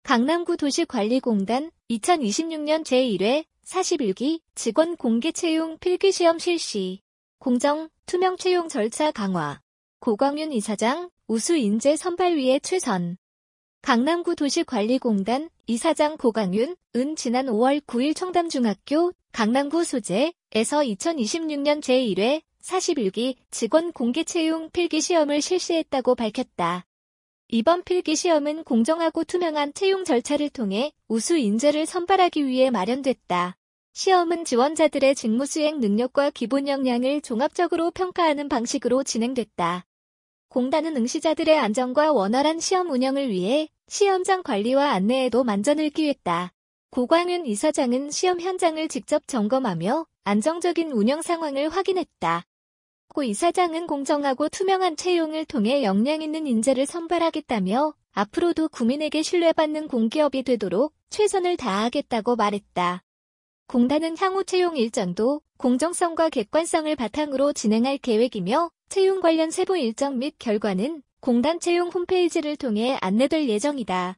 강남구 도시관리공단 2026년 제1회 41기 직원 공개 채용 필기시험 실시. 공정, 투명 채용 절차 강화. 고광윤 이사장, 우수 인재 선발위에 최선. 강남구 도시관리공단 이사장 고광윤은 지난 5월 9일 청담중학교 강남구 소재에서 2026년 제1회 41기 직원 공개 채용 필기시험을 실시했다고 밝혔다. 이번 필기시험은 공정하고 투명한 채용 절차를 통해 우수 인재를 선발하기 위해 마련됐다. 시험은 지원자들의 직무 수행 능력과 기본 역량을 종합적으로 평가하는 방식으로 진행됐다. 공단은 응시자들의 안전과 원활한 시험 운영을 위해 시험장 관리와 안내에도 만전을 기했다. 고광윤 이사장은 시험 현장을 직접 점검하며 안정적인 운영 상황을 확인했다. 고 이사장은 공정하고 투명한 채용을 통해 역량 있는 인재를 선발하겠다며 앞으로도 국민에게 신뢰받는 공기업이 되도록 최선을 다하겠다고 말했다. 공단은 향후 채용 일정도 공정성과 객관성을 바탕으로 진행할 계획이며 채용 관련 세부 일정 및 결과는 공단 채용 홈페이지를 통해 안내될 예정이다.